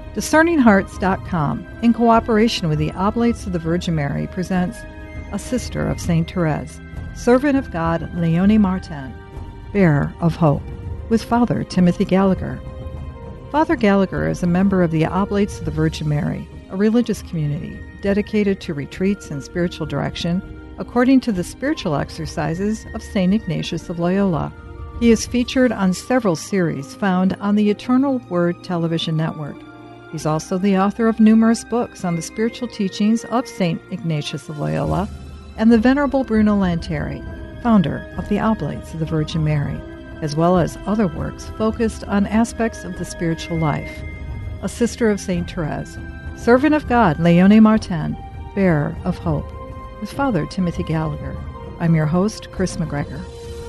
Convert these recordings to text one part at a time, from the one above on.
DiscerningHearts.com, in cooperation with the Oblates of the Virgin Mary, presents A Sister of St. Therese, Servant of God Léonie Martin, Bearer of Hope, with Father Timothy Gallagher. Father Gallagher is a member of the Oblates of the Virgin Mary, a religious community dedicated to retreats and spiritual direction according to the spiritual exercises of St. Ignatius of Loyola. He is featured on several series found on the Eternal Word television network. He's also the author of numerous books on the spiritual teachings of St. Ignatius of Loyola and the Venerable Bruno Lanteri, founder of the Oblates of the Virgin Mary, as well as other works focused on aspects of the spiritual life. A Sister of St. Therese, Servant of God Léonie Martin, Bearer of Hope, with Father Timothy Gallagher. I'm your host, Chris McGregor.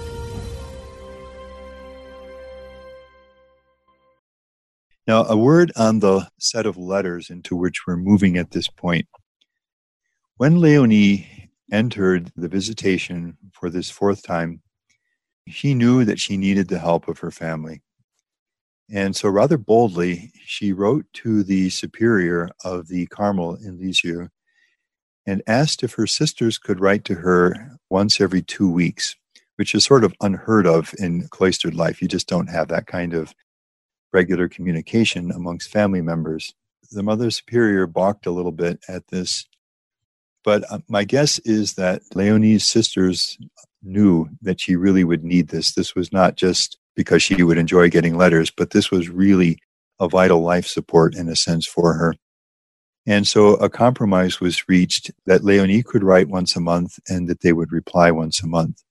Now, a word on the set of letters into which we're moving at this point. When Léonie entered the visitation for this fourth time, she knew that she needed the help of her family. And so rather boldly, she wrote to the superior of the Carmel in Lisieux and asked if her sisters could write to her once every 2 weeks, which is sort of unheard of in cloistered life. You just don't have that kind of regular communication amongst family members. The Mother Superior balked a little bit at this, but my guess is that Léonie's sisters knew that she really would need this. This was not just because she would enjoy getting letters, but this was really a vital life support in a sense for her. And so a compromise was reached that Léonie could write once a month and that they would reply once a month.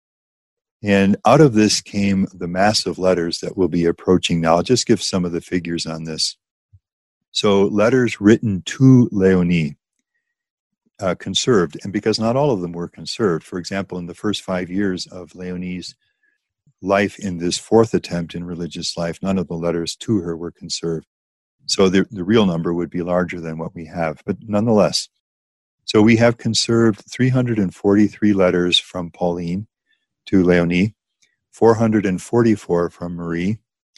And out of this came the mass of letters that we'll be approaching now. I'll just give some of the figures on this. So letters written to Léonie, conserved, and because not all of them were conserved. For example, in the first 5 years of Léonie's life in this fourth attempt in religious life, none of the letters to her were conserved. So the real number would be larger than what we have, but nonetheless. So we have conserved 343 letters from Pauline to Léonie, 444 from Marie,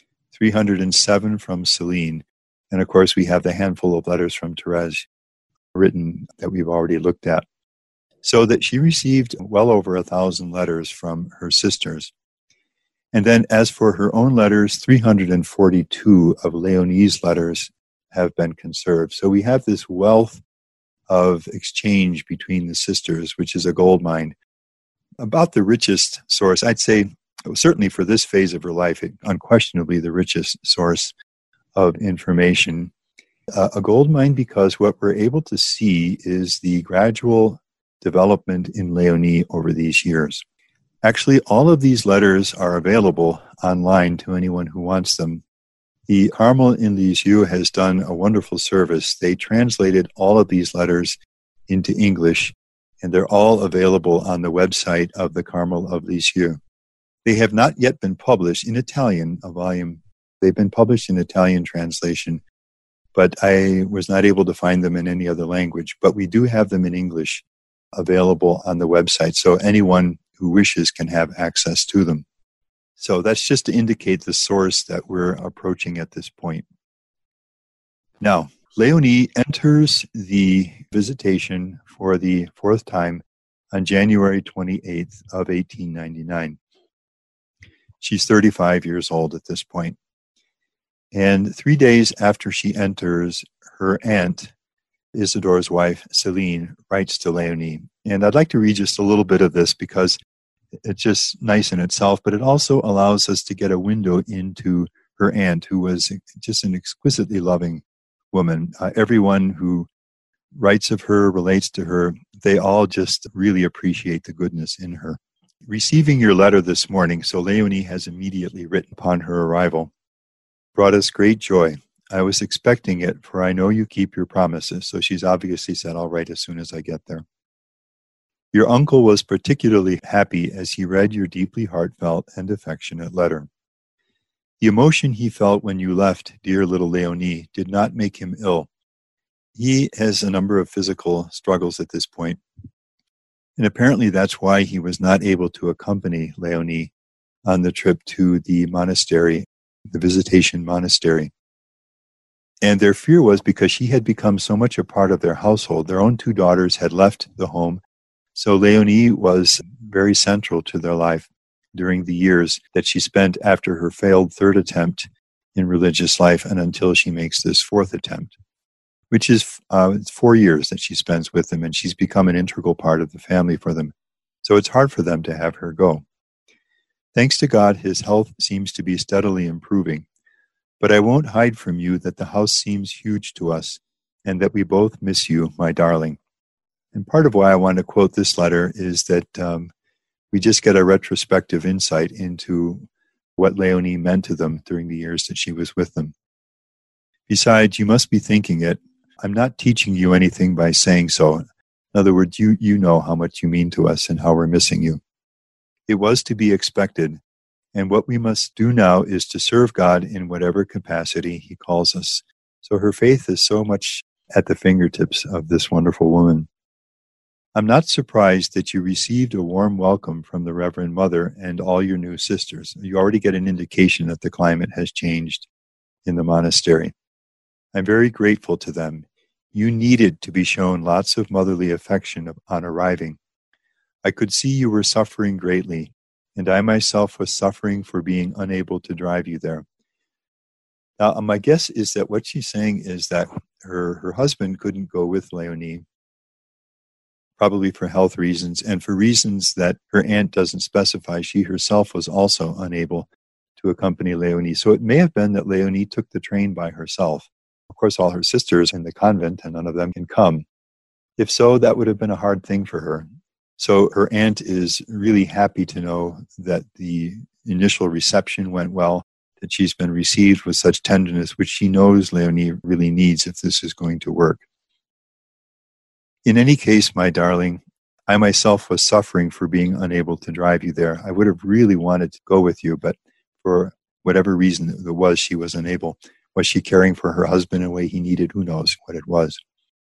307 from Celine, and of course we have the handful of letters from Therese written that we've already looked at. So that she received well over 1,000 letters from her sisters. And then as for her own letters, 342 of Léonie's letters have been conserved. So we have this wealth of exchange between the sisters, which is a goldmine. About the richest source, I'd say, certainly for this phase of her life, unquestionably the richest source of information. A goldmine because what we're able to see is the gradual development in Léonie over these years. Actually, all of these letters are available online to anyone who wants them. The Carmel in Lisieux has done a wonderful service. They translated all of these letters into English, and they're all available on the website of the Carmel of Lisieux. They have not yet been published in Italian, a volume. They've been published in Italian translation, but I was not able to find them in any other language. But we do have them in English available on the website, so anyone who wishes can have access to them. So that's just to indicate the source that we're approaching at this point. Now, Léonie enters the visitation for the fourth time on January 28th of 1899. She's 35 years old at this point. And 3 days after she enters, her aunt, Isidore's wife, Celine, writes to Léonie. And I'd like to read just a little bit of this because it's just nice in itself, but it also allows us to get a window into her aunt, who was just an exquisitely loving woman. Everyone who writes of her, relates to her, they all just really appreciate the goodness in her. Receiving your letter this morning, so Léonie has immediately written upon her arrival, brought us great joy. I was expecting it, for I know you keep your promises. So she's obviously said, I'll write as soon as I get there. Your uncle was particularly happy as he read your deeply heartfelt and affectionate letter. The emotion he felt when you left dear little Léonie did not make him ill. He has a number of physical struggles at this point, and apparently that's why he was not able to accompany Léonie on the trip to the monastery, the Visitation Monastery. And their fear was because she had become so much a part of their household. Their own 2 daughters had left the home. So Leonie was very central to their life during the years that she spent after her failed 3rd attempt in religious life and until she makes this 4th attempt, which is 4 years that she spends with them, and she's become an integral part of the family for them. So it's hard for them to have her go. Thanks to God, his health seems to be steadily improving. But I won't hide from you that the house seems huge to us and that we both miss you, my darling. And part of why I want to quote this letter is that we just get a retrospective insight into what Leonie meant to them during the years that she was with them. Besides, you must be thinking it. I'm not teaching you anything by saying so. In other words, you know how much you mean to us and how we're missing you. It was to be expected. And what we must do now is to serve God in whatever capacity he calls us. So her faith is so much at the fingertips of this wonderful woman. I'm not surprised that you received a warm welcome from the Reverend Mother and all your new sisters. You already get an indication that the climate has changed in the monastery. I'm very grateful to them. You needed to be shown lots of motherly affection on arriving. I could see you were suffering greatly, and I myself was suffering for being unable to drive you there. Now, my guess is that what she's saying is that her husband couldn't go with Leonie, probably for health reasons, and for reasons that her aunt doesn't specify. She herself was also unable to accompany Leonie. So it may have been that Leonie took the train by herself. Of course, all her sisters in the convent, and none of them can come. If so, that would have been a hard thing for her. So her aunt is really happy to know that the initial reception went well, that she's been received with such tenderness, which she knows Leonie really needs if this is going to work. In any case, my darling, I myself was suffering for being unable to drive you there. I would have really wanted to go with you, but for whatever reason there was, she was unable. Was she caring for her husband in a way he needed? Who knows what it was.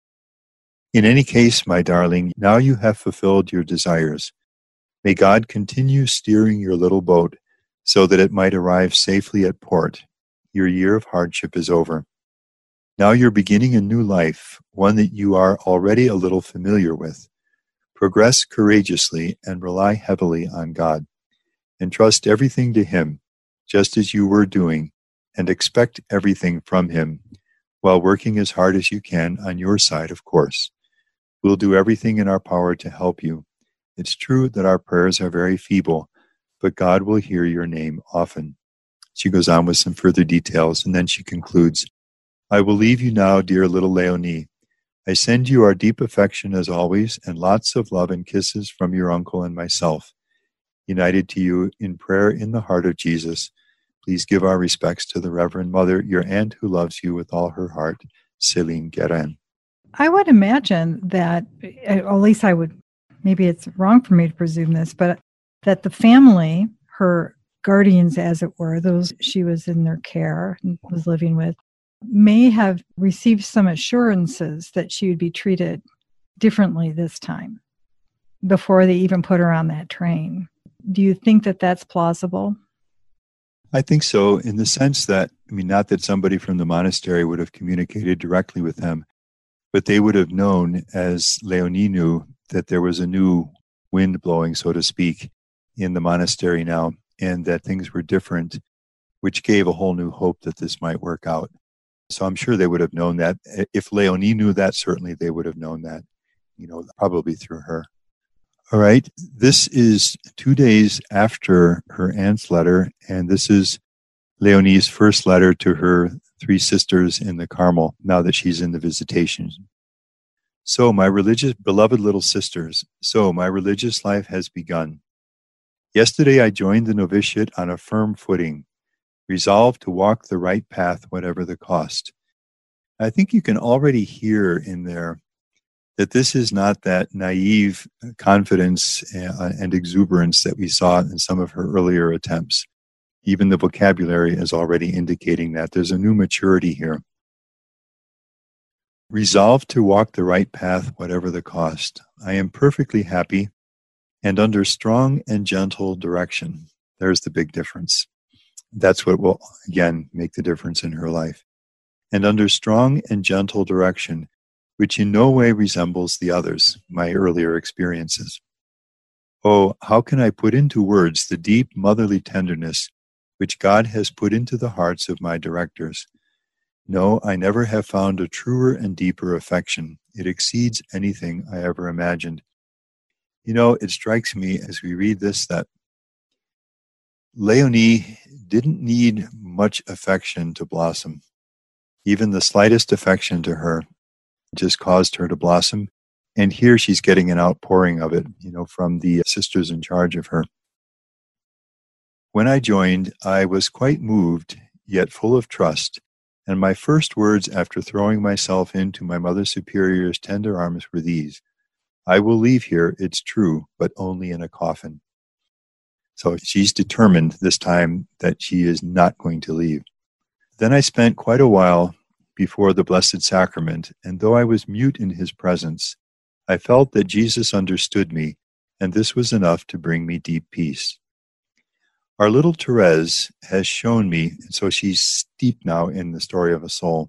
In any case, my darling, now you have fulfilled your desires. May God continue steering your little boat so that it might arrive safely at port. Your year of hardship is over. Now you're beginning a new life, one that you are already a little familiar with. Progress courageously and rely heavily on God. Entrust everything to Him, just as you were doing, and expect everything from Him, while working as hard as you can on your side, of course. We'll do everything in our power to help you. It's true that our prayers are very feeble, but God will hear your name often. She goes on with some further details, and then she concludes, I will leave you now, dear little Leonie. I send you our deep affection as always, and lots of love and kisses from your uncle and myself. United to you in prayer in the heart of Jesus, please give our respects to the Reverend Mother, your aunt who loves you with all her heart, Céline Guérin. I would imagine that, at least I would, maybe it's wrong for me to presume this, but that the family, her guardians, as it were, those she was in their care and was living with, may have received some assurances that she would be treated differently this time before they even put her on that train. Do you think that that's plausible? I think so, in the sense that, not that somebody from the monastery would have communicated directly with them, but they would have known, as Leonie knew, that there was a new wind blowing, so to speak, in the monastery now, and that things were different, which gave a whole new hope that this might work out. So I'm sure they would have known that. If Leonie knew that, certainly they would have known that, probably through her. All right, this is 2 days after her aunt's letter, and this is Leonie's first letter to her 3 sisters in the Carmel, now that she's in the visitation. So, my beloved little sisters, my religious life has begun. Yesterday I joined the novitiate on a firm footing, resolved to walk the right path, whatever the cost. I think you can already hear in there that this is not that naive confidence and exuberance that we saw in some of her earlier attempts. Even the vocabulary is already indicating that there's a new maturity here. Resolved to walk the right path, whatever the cost. I am perfectly happy and under strong and gentle direction. There's the big difference. That's what will, again, make the difference in her life. and under strong and gentle direction, which in no way resembles the others, my earlier experiences. Oh, how can I put into words the deep motherly tenderness which God has put into the hearts of my directors? No, I never have found a truer and deeper affection. It exceeds anything I ever imagined. You know, it strikes me as we read this that Leonie didn't need much affection to blossom. Even the slightest affection to her just caused her to blossom. And here she's getting an outpouring of it, from the sisters in charge of her. When I joined, I was quite moved, yet full of trust, and my first words after throwing myself into my Mother Superior's tender arms were these: I will leave here, it's true, but only in a coffin. So she's determined this time that she is not going to leave. Then I spent quite a while before the Blessed Sacrament, and though I was mute in his presence, I felt that Jesus understood me, and this was enough to bring me deep peace. Our little Therese has shown me, and so she's steeped now in the story of a soul,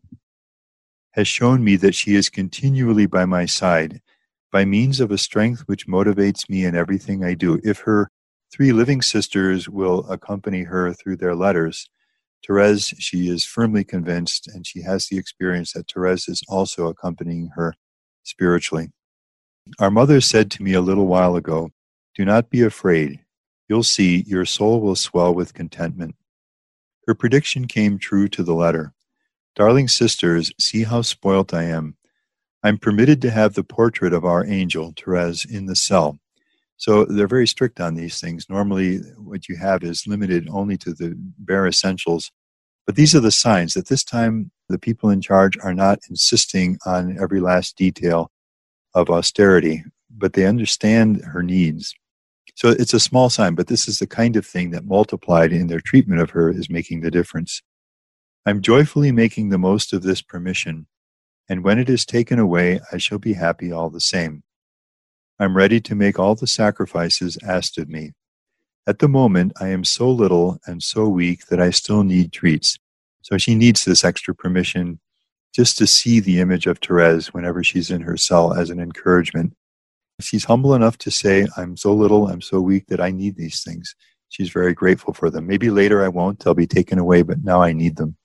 has shown me that she is continually by my side, by means of a strength which motivates me in everything I do. If her 3 living sisters will accompany her through their letters, Therese, she is firmly convinced, and she has the experience that Therese is also accompanying her spiritually. Our mother said to me a little while ago, do not be afraid. You'll see, your soul will swell with contentment. Her prediction came true to the letter. Darling sisters, see how spoilt I am. I'm permitted to have the portrait of our angel, Therese, in the cell. So they're very strict on these things. Normally, what you have is limited only to the bare essentials. But these are the signs that this time the people in charge are not insisting on every last detail of austerity, but they understand her needs. So it's a small sign, but this is the kind of thing that multiplied in their treatment of her is making the difference. I'm joyfully making the most of this permission, and when it is taken away, I shall be happy all the same. I'm ready to make all the sacrifices asked of me. At the moment, I am so little and so weak that I still need treats. So she needs this extra permission just to see the image of Therese whenever she's in her cell as an encouragement. She's humble enough to say, I'm so little, I'm so weak that I need these things. She's very grateful for them. Maybe later I won't, they'll be taken away, but now I need them.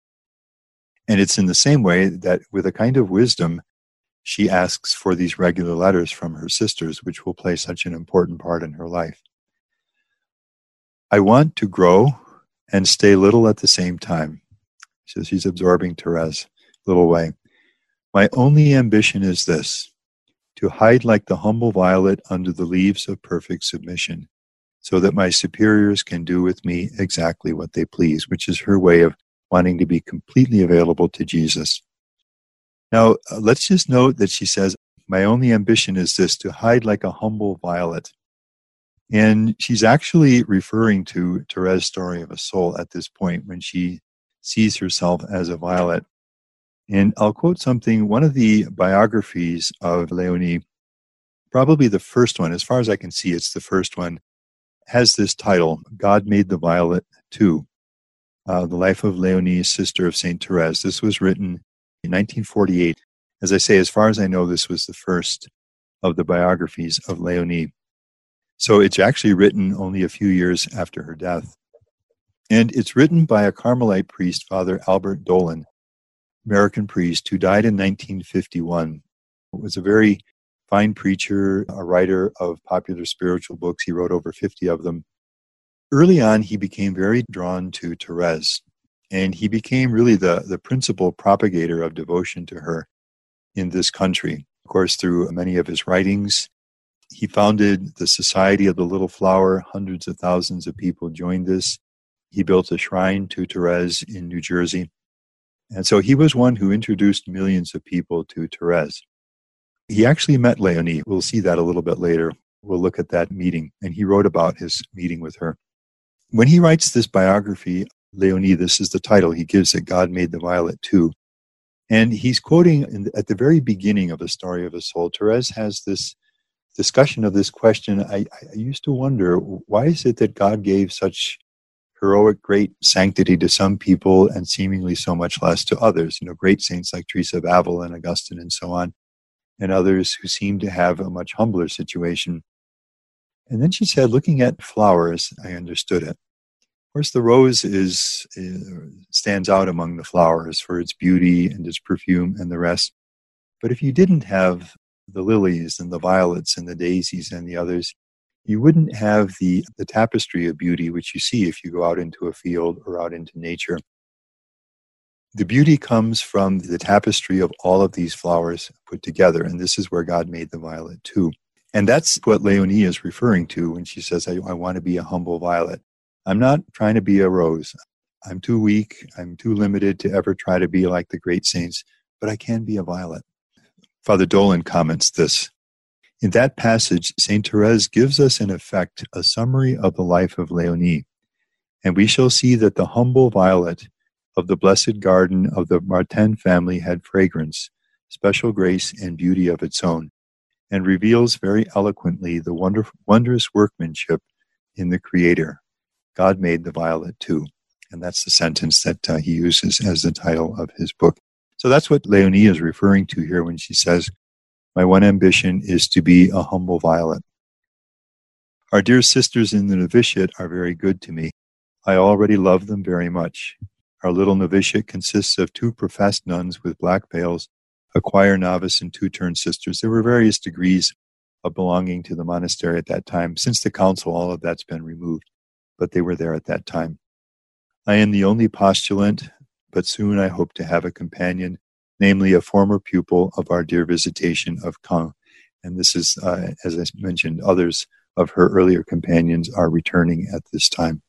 And it's in the same way that with a kind of wisdom, she asks for these regular letters from her sisters, which will play such an important part in her life. I want to grow and stay little at the same time. So she's absorbing Therese little way. My only ambition is this, to hide like the humble violet under the leaves of perfect submission, so that my superiors can do with me exactly what they please, which is her way of wanting to be completely available to Jesus. Now, let's just note that she says, my only ambition is this, to hide like a humble violet. And she's actually referring to Therese's story of a soul at this point when she sees herself as a violet. And I'll quote something, one of the biographies of Leonie, probably the first one, as far as I can see, it's the first one, has this title, God Made the Violet Too, The Life of Leonie, Sister of St. Therese. This was written in 1948. As I say, as far as I know, this was the first of the biographies of Leonie. So it's actually written only a few years after her death. And it's written by a Carmelite priest, Father Albert Dolan, American priest, who died in 1951. He was a very fine preacher, a writer of popular spiritual books. He wrote over 50 of them. Early on, he became very drawn to Therese, and he became really the principal propagator of devotion to her in this country. Of course, through many of his writings, he founded the Society of the Little Flower. Hundreds of thousands of people joined this. He built a shrine to Therese in New Jersey. And so he was one who introduced millions of people to Therese. He actually met Leonie. We'll see that a little bit later. We'll look at that meeting. And he wrote about his meeting with her. When he writes this biography, Leonie, this is the title he gives it, God Made the Violet Too. And he's quoting at the very beginning of The Story of a Soul. Therese has this discussion of this question. I used to wonder, why is it that God gave heroic, great sanctity to some people and seemingly so much less to others. Great saints like Teresa of Avila and Augustine and so on, and others who seem to have a much humbler situation. And then she said, looking at flowers, I understood it. Of course, the rose stands out among the flowers for its beauty and its perfume and the rest. But if you didn't have the lilies and the violets and the daisies and the others, you wouldn't have the tapestry of beauty which you see if you go out into a field or out into nature. The beauty comes from the tapestry of all of these flowers put together, and this is where God made the violet too. And that's what Leonie is referring to when she says, I want to be a humble violet. I'm not trying to be a rose. I'm too weak. I'm too limited to ever try to be like the great saints, but I can be a violet. Father Dolan comments this. In that passage, St. Therese gives us, in effect, a summary of the life of Leonie, and we shall see that the humble violet of the blessed garden of the Martin family had fragrance, special grace, and beauty of its own, and reveals very eloquently the wondrous workmanship in the Creator. God made the violet too. And that's the sentence that he uses as the title of his book. So that's what Leonie is referring to here when she says, my one ambition is to be a humble violet. Our dear sisters in the novitiate are very good to me. I already love them very much. Our little novitiate consists of 2 professed nuns with black veils, a choir novice, and 2 turned sisters. There were various degrees of belonging to the monastery at that time. Since the council, all of that's been removed, but they were there at that time. I am the only postulant, but soon I hope to have a companion, namely a former pupil of our dear Visitation of Caen. And this is, as I mentioned, others of her earlier companions are returning at this time.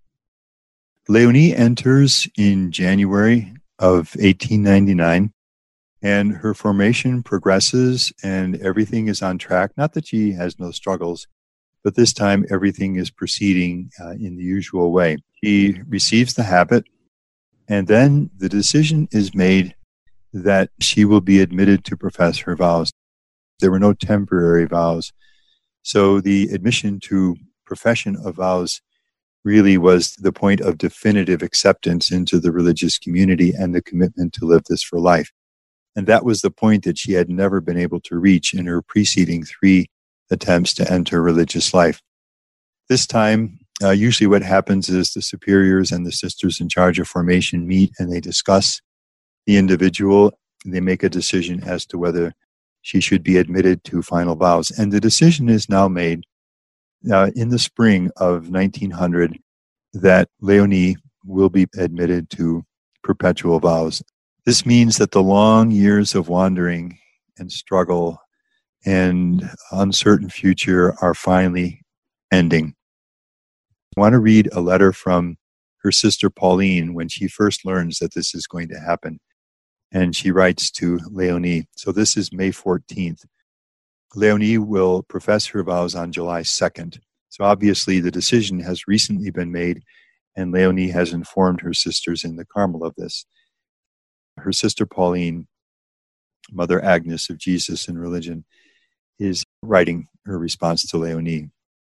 Leonie enters in January of 1899, and her formation progresses and everything is on track. Not that she has no struggles, but this time everything is proceeding in the usual way. She receives the habit, and then the decision is made that she will be admitted to profess her vows. There were no temporary vows. So the admission to profession of vows really was the point of definitive acceptance into the religious community and the commitment to live this for life. And that was the point that she had never been able to reach in her preceding 3 attempts to enter religious life. This time, usually what happens is the superiors and the sisters in charge of formation meet and they discuss the individual, and they make a decision as to whether she should be admitted to final vows. And the decision is now made in the spring of 1900 that Leonie will be admitted to perpetual vows. This means that the long years of wandering and struggle and uncertain future are finally ending. I want to read a letter from her sister Pauline when she first learns that this is going to happen. And she writes to Leonie. So this is May 14th. Leonie will profess her vows on July 2nd. So obviously the decision has recently been made, and Leonie has informed her sisters in the Carmel of this. Her sister Pauline, Mother Agnes of Jesus in religion, is writing her response to Leonie.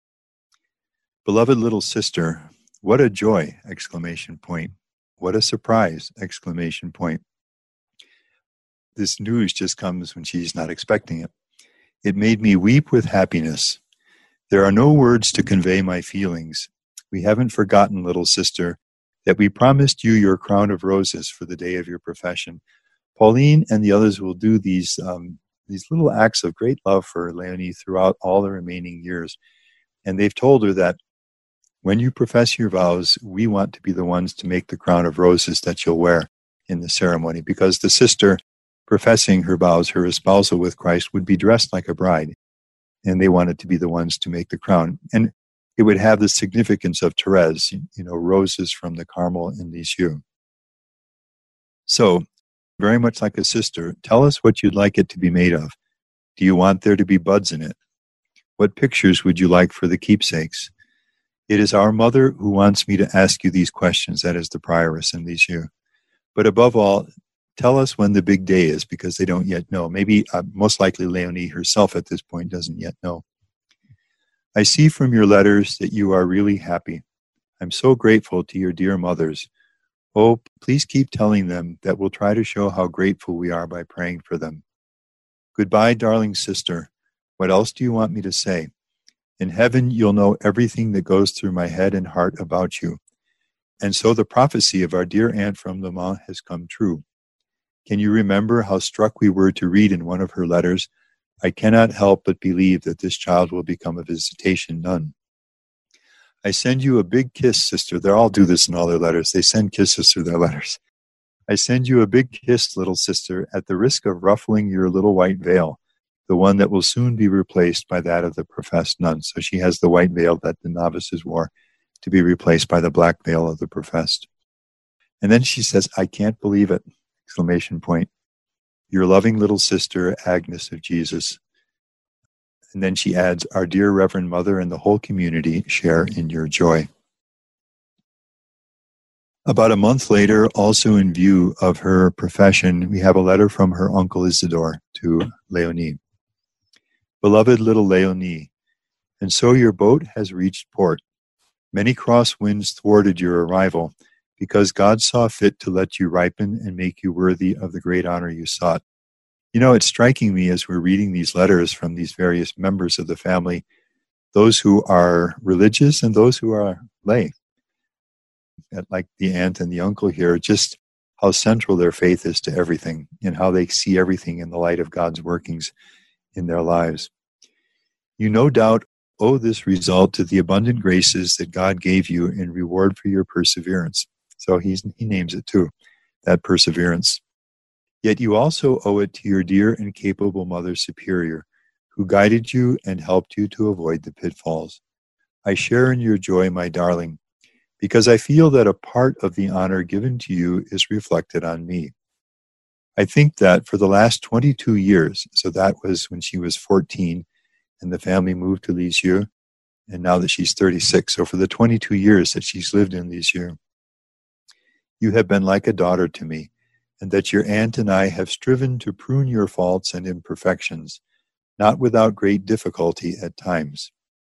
Beloved little sister, what a joy! Exclamation point. What a surprise! Exclamation point. This news just comes when she's not expecting it. It made me weep with happiness. There are no words to convey my feelings. We haven't forgotten, little sister, that we promised you your crown of roses for the day of your profession. Pauline and the others will do these little acts of great love for Leonie throughout all the remaining years. And they've told her that when you profess your vows, we want to be the ones to make the crown of roses that you'll wear in the ceremony, because the sister professing her vows, her espousal with Christ, would be dressed like a bride, and they wanted to be the ones to make the crown. And it would have the significance of Therese, roses from the Carmel in Lisieux. So, very much like a sister, tell us what you'd like it to be made of. Do you want there to be buds in it? What pictures would you like for the keepsakes? It is our mother who wants me to ask you these questions, that is the prioress in Lisieux. But above all, tell us when the big day is, because they don't yet know. Maybe, most likely, Leonie herself at this point doesn't yet know. I see from your letters that you are really happy. I'm so grateful to your dear mothers. Oh, please keep telling them that we'll try to show how grateful we are by praying for them. Goodbye, darling sister. What else do you want me to say? In heaven, you'll know everything that goes through my head and heart about you. And so the prophecy of our dear aunt from Le Mans has come true. Can you remember how struck we were to read in one of her letters, I cannot help but believe that this child will become a visitation nun. I send you a big kiss, sister. They all do this in all their letters. They send kisses through their letters. I send you a big kiss, little sister, at the risk of ruffling your little white veil, the one that will soon be replaced by that of the professed nun. So she has the white veil that the novices wore to be replaced by the black veil of the professed. And then she says, I can't believe it, exclamation point. Your loving little sister, Agnes of Jesus. And then she adds, our dear Reverend Mother and the whole community share in your joy. About a month later, also in view of her profession, we have a letter from her uncle Isidore to Leonie. Beloved little Leonie, and so your boat has reached port. Many cross winds thwarted your arrival, because God saw fit to let you ripen and make you worthy of the great honor you sought. You know, it's striking me as we're reading these letters from these various members of the family, those who are religious and those who are lay, like the aunt and the uncle here, just how central their faith is to everything and how they see everything in the light of God's workings in their lives. You no doubt owe this result to the abundant graces that God gave you in reward for your perseverance. So he names it too, that perseverance. Yet you also owe it to your dear and capable Mother Superior, who guided you and helped you to avoid the pitfalls. I share in your joy, my darling, because I feel that a part of the honor given to you is reflected on me. I think that for the last 22 years, so that was when she was 14 and the family moved to Lisieux, and now that she's 36, so for the 22 years that she's lived in Lisieux, you have been like a daughter to me, and that your aunt and I have striven to prune your faults and imperfections, not without great difficulty at times.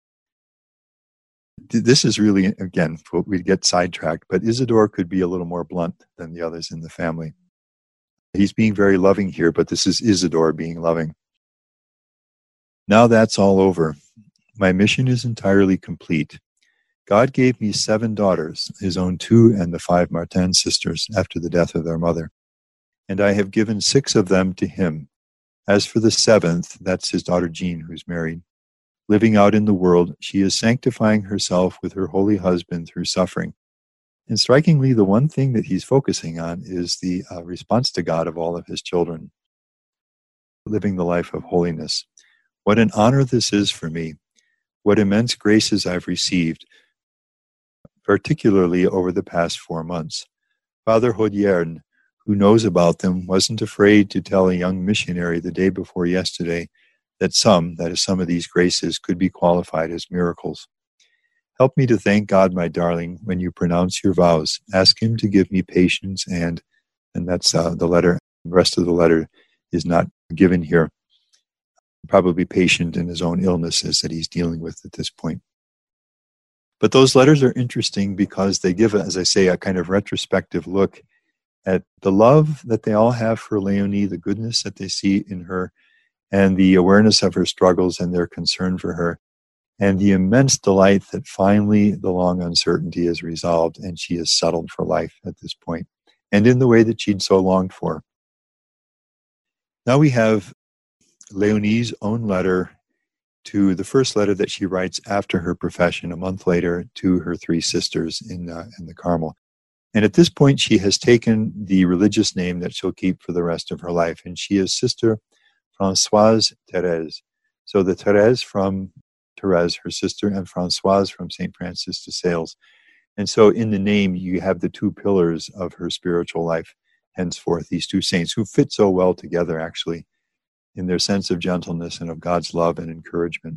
This is really, again, we get sidetracked, but Isidore could be a little more blunt than the others in the family. He's being very loving here, but this is Isidore being loving. Now that's all over. My mission is entirely complete. God gave me 7 daughters, his own 2 and the 5 Martin sisters after the death of their mother. And I have given 6 of them to him. As for the 7th, that's his daughter Jean, who's married. Living out in the world, she is sanctifying herself with her holy husband through suffering. And strikingly, the one thing that he's focusing on is the response to God of all of his children, living the life of holiness. What an honor this is for me. What immense graces I've received, particularly over the past 4 months. Father Hodierne, who knows about them, wasn't afraid to tell a young missionary the day before yesterday that some of these graces could be qualified as miracles. Help me to thank God, my darling, when you pronounce your vows. Ask him to give me patience and that's the letter. The rest of the letter is not given here. Probably patient in his own illnesses that he's dealing with at this point. But those letters are interesting because they give, as I say, a kind of retrospective look at the love that they all have for Leonie, the goodness that they see in her, and the awareness of her struggles and their concern for her, and the immense delight that finally the long uncertainty is resolved and she is settled for life at this point, and in the way that she'd so longed for. Now we have Leonie's own letter to the first letter that she writes after her profession, a month later, to her 3 sisters in the Carmel. And at this point, she has taken the religious name that she'll keep for the rest of her life, and she is Sister Françoise Thérèse. So the Thérèse from Thérèse, her sister, and Françoise from St. Francis de Sales. And so in the name, you have the 2 pillars of her spiritual life, henceforth, these 2 saints who fit so well together, actually, in their sense of gentleness and of God's love and encouragement.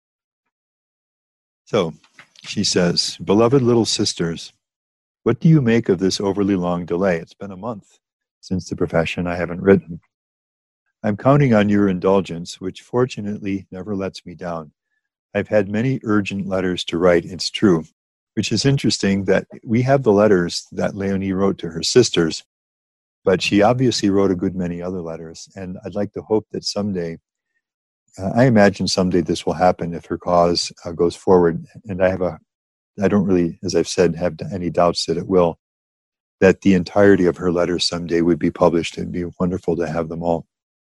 So she says, beloved little sisters, what do you make of this overly long delay? It's been a month since the profession. I haven't written. I'm counting on your indulgence, which fortunately never lets me down. I've had many urgent letters to write, it's true, which is interesting that we have the letters that Leonie wrote to her sisters, but she obviously wrote a good many other letters. And I'd like to hope that someday, I imagine someday this will happen if her cause goes forward. And I don't really, as I've said, have any doubts that it will, that the entirety of her letters someday would be published. It'd be wonderful to have them all.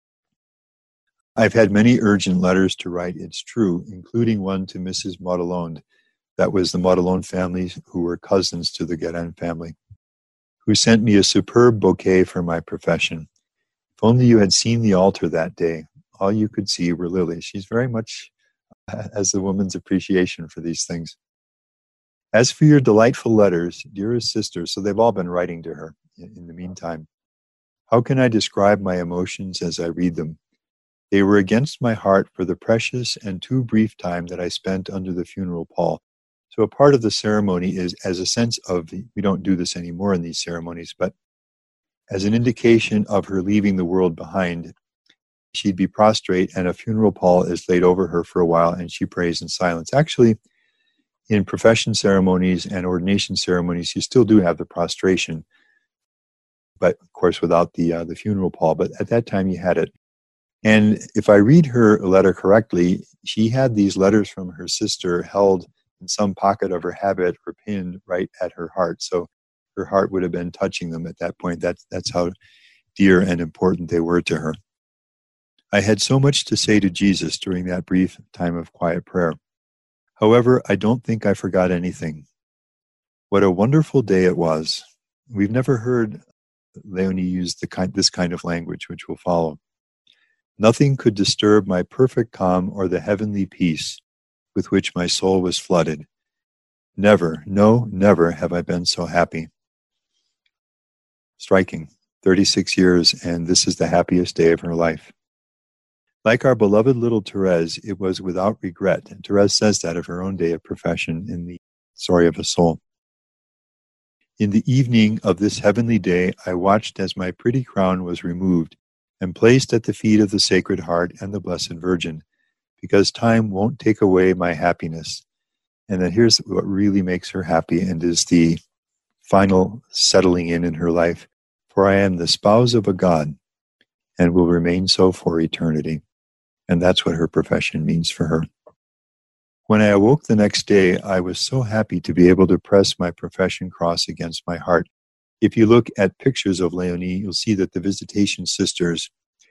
I've had many urgent letters to write, it's true, including one to Mrs. Maudalonde. That was the Maudalonde family who were cousins to the Guérin family, who sent me a superb bouquet for my profession. If only you had seen the altar that day. All you could see were lilies. She's very much has the woman's appreciation for these things. As for your delightful letters, dearest sister, so they've all been writing to her in the meantime. How can I describe my emotions as I read them? They were against my heart for the precious and too brief time that I spent under the funeral pall. So a part of the ceremony is as a sense of, we don't do this anymore in these ceremonies, but as an indication of her leaving the world behind, she'd be prostrate and a funeral pall is laid over her for a while and she prays in silence. Actually, in profession ceremonies and ordination ceremonies, you still do have the prostration, but of course without the funeral pall. But at that time you had it. And if I read her letter correctly, she had these letters from her sister held in some pocket of her habit or pinned right at her heart. So her heart would have been touching them at that point. That's how dear and important they were to her. I had so much to say to Jesus during that brief time of quiet prayer. However, I don't think I forgot anything. What a wonderful day it was. We've never heard Leonie use this kind of language, which will follow. Nothing could disturb my perfect calm or the heavenly peace with which my soul was flooded. Never, no, never have I been so happy. Striking. 36 years, and this is the happiest day of her life. Like our beloved little Therese, it was without regret. And Therese says that of her own day of profession in the Story of a Soul. In the evening of this heavenly day, I watched as my pretty crown was removed and placed at the feet of the Sacred Heart and the Blessed Virgin, because time won't take away my happiness. And then here's what really makes her happy and is the final settling in her life. For I am the spouse of a God and will remain so for eternity. And that's what her profession means for her. When I awoke the next day, I was so happy to be able to press my profession cross against my heart. If you look at pictures of Leonie, you'll see that the Visitation Sisters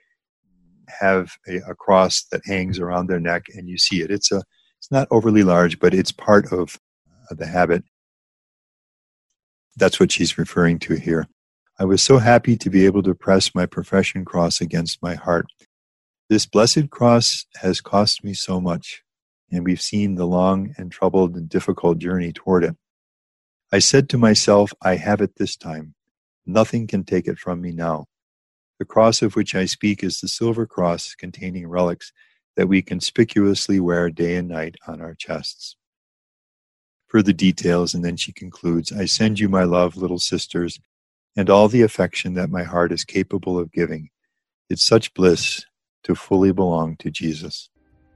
have a cross that hangs around their neck, and you see it. It's not overly large, but it's part of the habit. That's what she's referring to here. I was so happy to be able to press my profession cross against my heart. This blessed cross has cost me so much, and we've seen the long and troubled and difficult journey toward it. I said to myself, I have it this time. Nothing can take it from me now. The cross of which I speak is the silver cross containing relics that we conspicuously wear day and night on our chests. Further details, and then she concludes, I send you my love, little sisters, and all the affection that my heart is capable of giving. It's such bliss to fully belong to Jesus.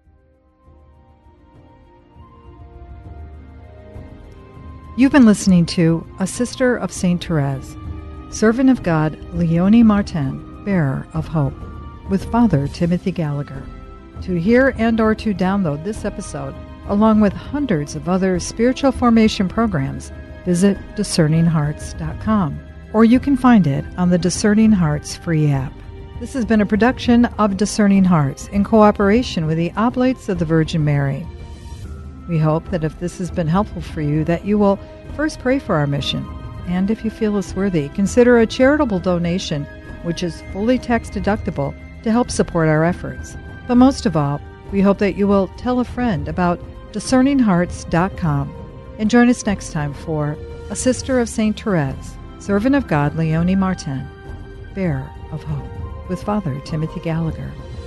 You've been listening to A Sister of St. Therese, Servant of God Leonie Martin, Bearer of Hope, with Father Timothy Gallagher. To hear and or to download this episode, along with hundreds of other spiritual formation programs, visit discerninghearts.com, or you can find it on the Discerning Hearts free app. This has been a production of Discerning Hearts in cooperation with the Oblates of the Virgin Mary. We hope that if this has been helpful for you, that you will first pray for our mission, and if you feel us worthy, consider a charitable donation, which is fully tax deductible, to help support our efforts. But most of all, we hope that you will tell a friend about discerninghearts.com and join us next time for A Sister of St. Therese, Servant of God Leonie Martin, Bearer of Hope, with Father Timothy Gallagher.